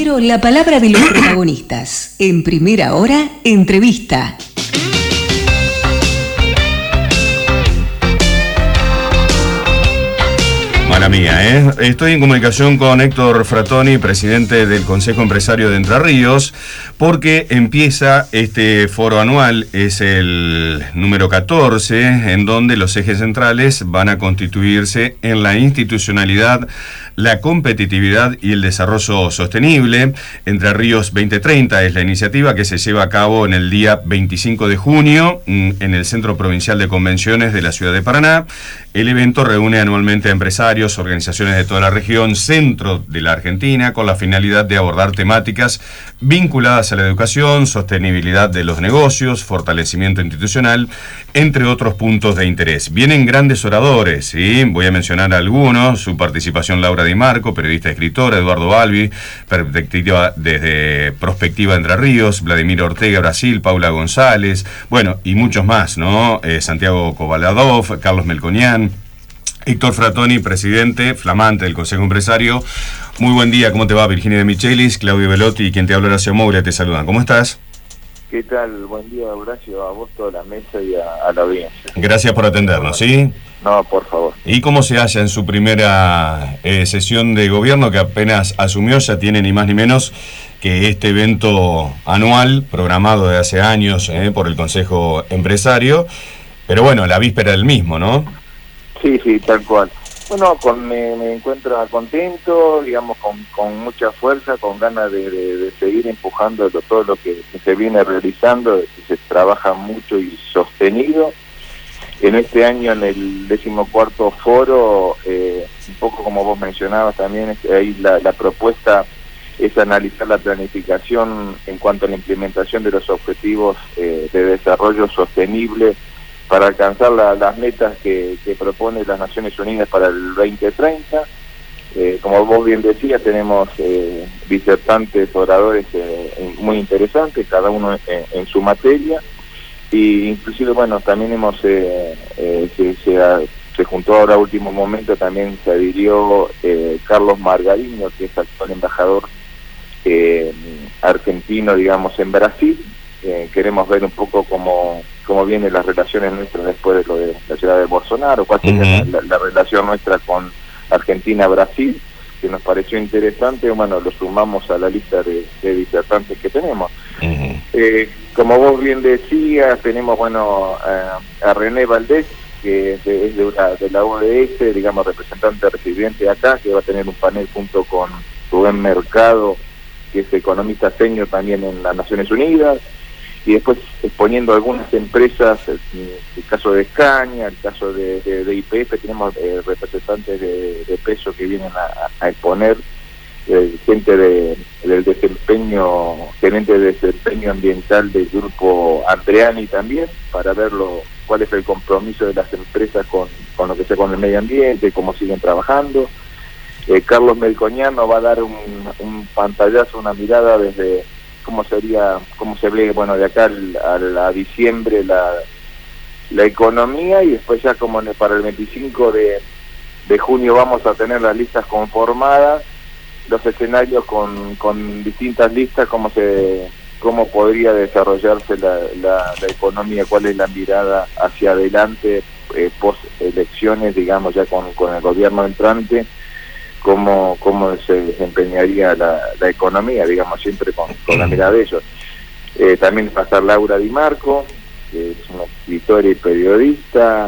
Quiero la palabra de los protagonistas. En Primera Hora, entrevista. Mala mía, Estoy en comunicación con Héctor Fratoni, presidente del Consejo Empresario de Entre Ríos, porque empieza este foro anual, es el número 14, en donde los ejes centrales van a constituirse en la institucionalidad, la competitividad y el desarrollo sostenible. Entre Ríos 2030 es la iniciativa que se lleva a cabo en el día 25 de junio en el Centro Provincial de Convenciones de la Ciudad de Paraná. El evento reúne anualmente a empresarios, organizaciones de toda la región, centro de la Argentina, con la finalidad de abordar temáticas vinculadas a la educación, sostenibilidad de los negocios, fortalecimiento institucional, entre otros puntos de interés. Vienen grandes oradores, ¿sí? Voy a mencionar algunos: su participación Laura Di Marco, periodista y escritora; Eduardo Balbi, desde Prospectiva Entre Ríos; Vladimir Ortega, Brasil; Paula González, bueno, y muchos más, ¿no? Santiago Kovaladov, Carlos Melconian. Héctor Fratoni, presidente flamante del Consejo Empresario. Muy buen día, ¿cómo te va? Virginia de Michelis, Claudio Velotti y quien te habla, Horacio Moura, te saludan. ¿Cómo estás? ¿Qué tal? Buen día, Horacio, a vos, toda la mesa y a la audiencia. Gracias por atendernos, ¿sí? No, por favor. ¿Y cómo se halla en su primera sesión de gobierno, que apenas asumió? Ya tiene ni más ni menos que este evento anual, programado de hace años por el Consejo Empresario, pero bueno, a la víspera del mismo, ¿no? Sí, tal cual. Bueno, me encuentro contento, digamos, con mucha fuerza, con ganas de seguir empujando todo lo que se viene realizando, que se trabaja mucho y sostenido. En este año, en el 14º foro, un poco como vos mencionabas también, ahí la propuesta es analizar la planificación en cuanto a la implementación de los objetivos de desarrollo sostenible para alcanzar las metas que propone las Naciones Unidas para el 2030. Como vos bien decías, tenemos disertantes, oradores muy interesantes, cada uno en su materia, y inclusive, bueno, también se juntó ahora a último momento, también se adhirió Carlos Margarino, que es actual embajador argentino, digamos, en Brasil. Queremos ver un poco cómo vienen las relaciones nuestras después de lo de la llegada de Bolsonaro, cuál sería la relación nuestra con Argentina-Brasil, que nos pareció interesante. Bueno, lo sumamos a la lista de disertantes que tenemos. Como vos bien decías, tenemos, bueno, a René Valdés, que es de la ODS, digamos, representante residente acá, que va a tener un panel junto con Rubén Mercado, que es economista senior también en las Naciones Unidas, y después exponiendo algunas empresas, el caso de Escaña, el caso de YPF. Tenemos representantes de peso que vienen a exponer, gente del desempeño, gerente de desempeño ambiental del grupo Andreani también, para ver cuál es el compromiso de las empresas con lo que sea con el medio ambiente, cómo siguen trabajando. Carlos Melconian nos va a dar un pantallazo, una mirada desde cómo se ve, bueno, de acá a diciembre la economía, y después ya como para el 25 de junio vamos a tener las listas conformadas, los escenarios con distintas listas, cómo podría desarrollarse la economía, cuál es la mirada hacia adelante post elecciones, digamos, ya con el gobierno entrante, cómo se desempeñaría la economía, digamos, siempre con la mirada de ellos. También va a estar Laura Di Marco, que es una escritora y periodista,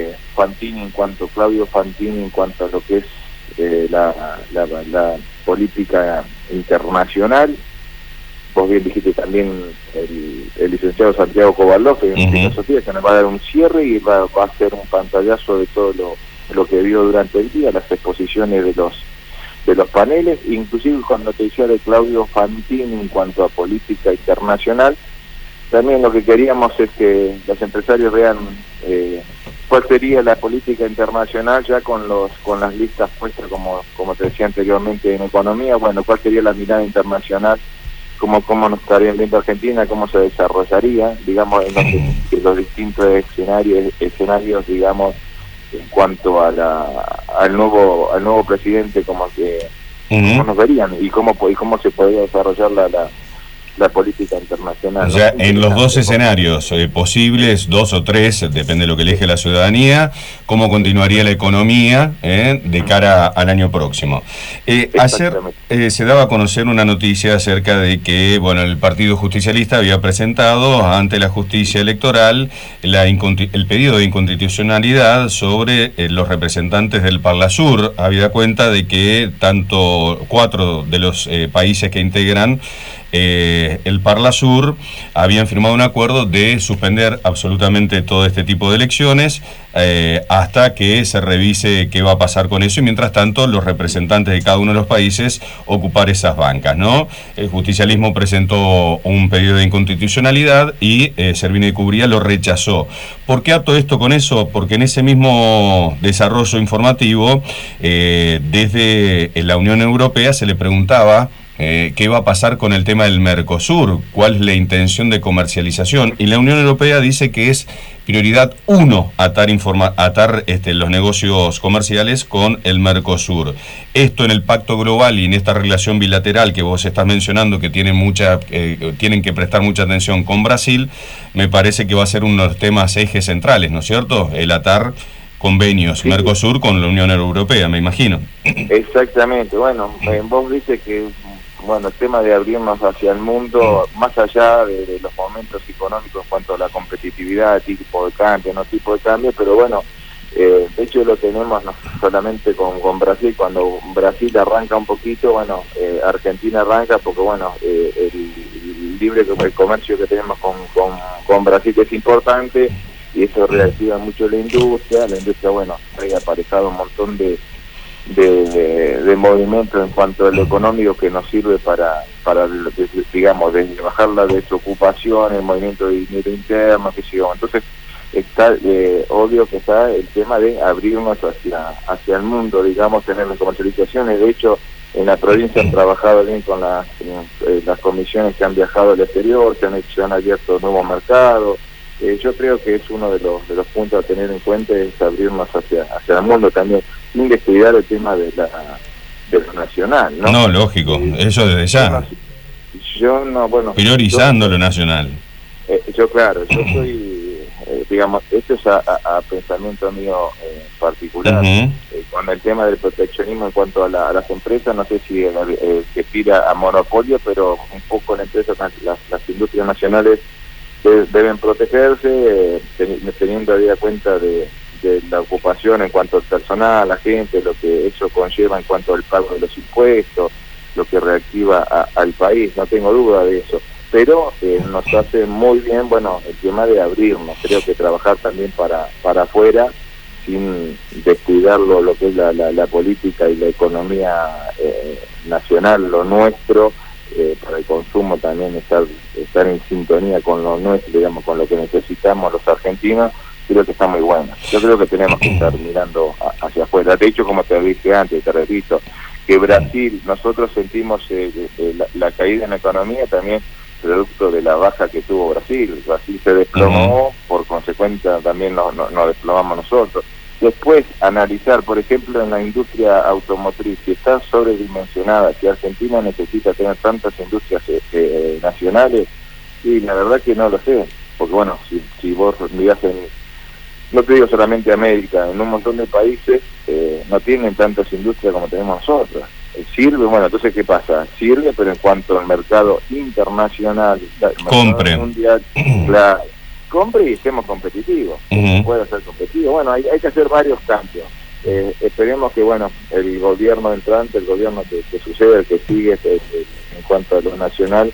Claudio Fantini en cuanto a lo que es la política internacional. Vos bien dijiste también el licenciado Santiago Kovaladov, que en filosofía, que nos va a dar un cierre y va a hacer un pantallazo de todo lo que vio durante el día, las exposiciones de los paneles. Inclusive cuando te decía de Claudio Fantini en cuanto a política internacional, también lo que queríamos es que los empresarios vean cuál sería la política internacional ya con las listas puestas, como te decía anteriormente, en economía. Bueno, cuál sería la mirada internacional, cómo nos estaría viendo Argentina, cómo se desarrollaría, digamos, en los distintos escenarios, digamos, en cuanto al nuevo presidente, como que cómo nos verían y cómo se podría desarrollar la política internacional. O sea, en los dos escenarios posibles, 2 o 3, depende de lo que elige la ciudadanía, cómo continuaría la economía de cara al año próximo. Ayer se daba a conocer una noticia acerca de que, bueno, el Partido Justicialista había presentado ante la justicia electoral el pedido de inconstitucionalidad sobre los representantes del Parlasur, habida cuenta de que tanto 4 de los países que integran el Parlasur habían firmado un acuerdo de suspender absolutamente todo este tipo de elecciones hasta que se revise qué va a pasar con eso y mientras tanto los representantes de cada uno de los países ocupar esas bancas, ¿no? El justicialismo presentó un pedido de inconstitucionalidad y Servini de Cubría lo rechazó. ¿Por qué ato esto con eso? Porque en ese mismo desarrollo informativo desde la Unión Europea se le preguntaba qué va a pasar con el tema del Mercosur, cuál es la intención de comercialización, y la Unión Europea dice que es prioridad 1 atar los negocios comerciales con el Mercosur. Esto en el pacto global y en esta relación bilateral que vos estás mencionando, que tienen que prestar mucha atención con Brasil, me parece que va a ser uno de los temas ejes centrales, ¿no es cierto? El atar convenios Mercosur con la Unión Europea, me imagino. Exactamente, bueno, vos viste que el tema de abrirnos hacia el mundo, más allá de los momentos económicos en cuanto a la competitividad, tipo de cambio, no tipo de cambio, pero bueno, de hecho lo tenemos no solamente con Brasil, cuando Brasil arranca un poquito, Argentina arranca porque el libre comercio que tenemos con Brasil es importante y eso reactiva mucho la industria trae aparejado un montón de movimiento en cuanto a lo económico que nos sirve para digamos, desde bajar la desocupación, el movimiento de dinero interno, entonces está obvio que está el tema de abrirnos hacia el mundo, digamos, tener las comercializaciones. De hecho, en la provincia han trabajado bien con las comisiones que han viajado al exterior, se han abierto nuevos mercados. Yo creo que es uno de los puntos a tener en cuenta, es abrirnos hacia el mundo también, sin descuidar el tema de lo nacional, ¿no? No, lógico, eso desde ya. Priorizando lo nacional. Yo soy, digamos, esto es a pensamiento mío particular, con el tema del proteccionismo en cuanto a las empresas, no sé si que tira a monopolio, pero un poco las industrias nacionales deben protegerse, teniendo a cuenta de la ocupación en cuanto al personal, la gente, lo que eso conlleva en cuanto al pago de los impuestos, lo que reactiva al país, no tengo duda de eso, pero nos hace muy bien, el tema de abrirnos, creo que trabajar también para afuera, sin descuidar lo que es la política y la economía nacional, lo nuestro, para el consumo también estar en sintonía con lo nuestro, digamos, con lo que necesitamos los argentinos, creo que está muy bueno. Yo creo que tenemos que estar mirando hacia afuera. De hecho, como te dije antes, te repito, que Brasil, nosotros sentimos la caída en la economía también producto de la baja que tuvo Brasil. Brasil se desplomó, por consecuencia también nos desplomamos nosotros. Después, analizar, por ejemplo, en la industria automotriz, si está sobredimensionada, si Argentina necesita tener tantas industrias nacionales, y la verdad que no lo sé, porque si vos mirás no te digo solamente América, en un montón de países no tienen tantas industrias como tenemos nosotros. Sirve, entonces ¿qué pasa? Sirve, pero en cuanto al mercado internacional, compre mundial, compre y estemos competitivos, puede ser competitivo. Hay que hacer varios cambios. Esperemos que el gobierno entrante, el gobierno que sucede, el que sigue en cuanto a lo nacional,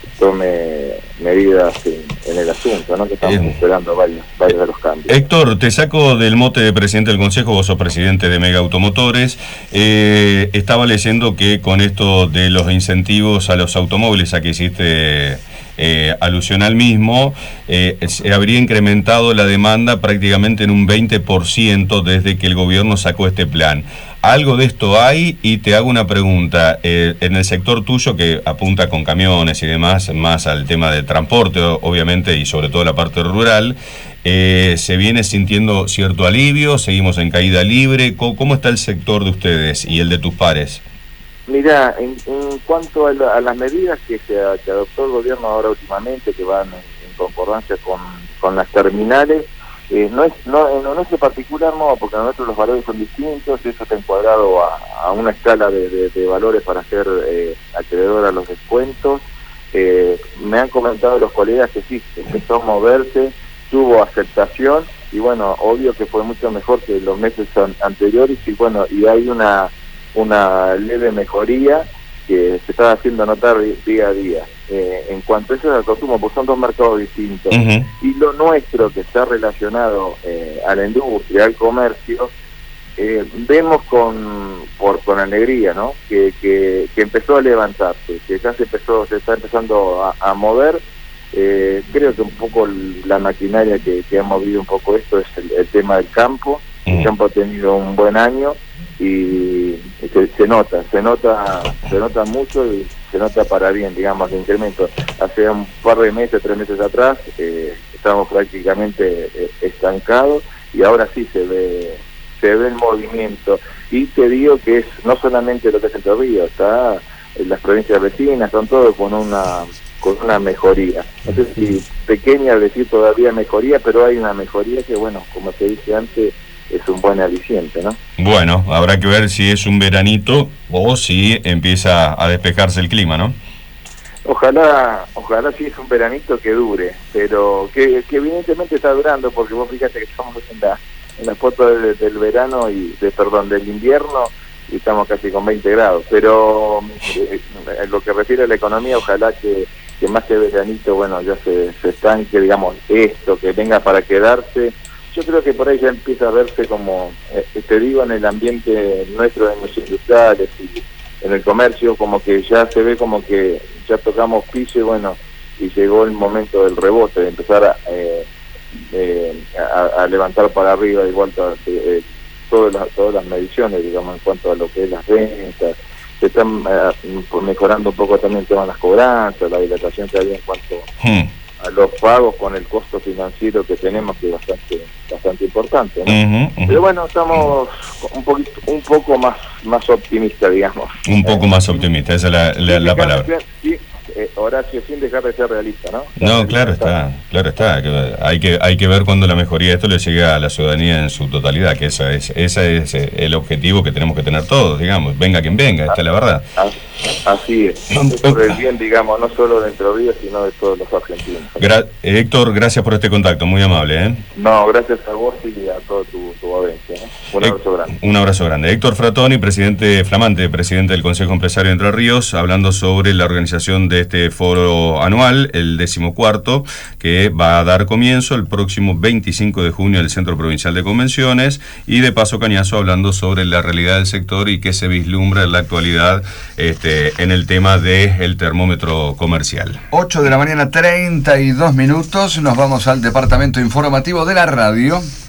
tome medidas en el asunto, ¿no? Que estamos esperando varios de los cambios. Héctor, te saco del mote de presidente del Consejo, vos sos presidente de Mega Automotores. Estaba leyendo que con esto de los incentivos a los automóviles, a que hiciste alusión al mismo, se habría incrementado la demanda prácticamente en un 20% desde que el gobierno sacó este plan. Algo de esto hay, y te hago una pregunta, en el sector tuyo que apunta con camiones y demás, más al tema del transporte, obviamente, y sobre todo la parte rural, ¿se viene sintiendo cierto alivio? ¿Seguimos en caída libre? ¿Cómo está el sector de ustedes y el de tus pares? Mirá, en cuanto a las medidas que adoptó el gobierno ahora últimamente, que van en concordancia con las terminales, en nuestro particular no, porque a nosotros los valores son distintos, eso está encuadrado a una escala de valores para ser acreedor a los descuentos. Me han comentado los colegas que sí, empezó a moverse, tuvo aceptación, y bueno, obvio que fue mucho mejor que los meses anteriores, y bueno, y hay una leve mejoría que se está haciendo notar día a día. En cuanto a eso del consumo, pues son dos mercados distintos. Y lo nuestro, que está relacionado a la industria, al comercio, vemos con alegría, ¿no? Que empezó a levantarse, que ya se está empezando a mover. Creo que un poco la maquinaria que ha movido un poco esto es el tema del campo. El campo ha tenido un buen año y se nota mucho, y se nota para bien, digamos, el incremento. Hace un par de meses, 3 meses atrás, estábamos prácticamente estancados, y ahora sí se ve el movimiento. Y te digo que es no solamente lo que es Entre Ríos, está en las provincias vecinas, son todos con una mejoría. No sé si pequeña, decir todavía mejoría, pero hay una mejoría que, bueno, como te dije antes, es un buen aliciente, ¿no? Bueno, habrá que ver si es un veranito o si empieza a despejarse el clima, ¿no? Ojalá sí es un veranito que dure, pero que evidentemente está durando, porque vos fíjate que estamos en la foto del verano del invierno, y estamos casi con 20 grados, pero en lo que refiere a la economía, ojalá que más que veranito, bueno, ya se estanque, digamos, esto, que venga para quedarse. Yo creo que por ahí ya empieza a verse como, te digo, en el ambiente nuestro, en los industriales y en el comercio, como que ya se ve como que ya tocamos piso, y bueno, y llegó el momento del rebote, de empezar a levantar para arriba, igual todas las mediciones, digamos, en cuanto a lo que es las ventas. Se están mejorando un poco también el tema de las cobranzas, la dilatación que había en cuanto a los pagos, con el costo financiero que tenemos, que es bastante importante, ¿no? Pero bueno, estamos un poco más optimistas, digamos. Un poco más optimista, esa es la palabra. Sí, Horacio, sin dejar de ser realista, ¿no? No, claro está. Hay que ver cuándo la mejoría de esto le llega a la ciudadanía en su totalidad, que ese es el objetivo que tenemos que tener todos, digamos. Venga quien venga, esta es la verdad. Así es. Por el bien, digamos, no solo de Entre Ríos, sino de todos los argentinos. Héctor, gracias por este contacto, muy amable, ¿eh? No, gracias a vos y a toda tu audiencia, ¿eh? Un abrazo grande. Un abrazo grande. Héctor Fratoni, flamante presidente del Consejo Empresario de Entre Ríos, hablando sobre la organización de este foro anual, el 14º, que va a dar comienzo el próximo 25 de junio en el Centro Provincial de Convenciones, y de paso cañazo hablando sobre la realidad del sector y qué se vislumbra en la actualidad en el tema del termómetro comercial. 8 de la mañana, 32 minutos, nos vamos al departamento informativo de la radio.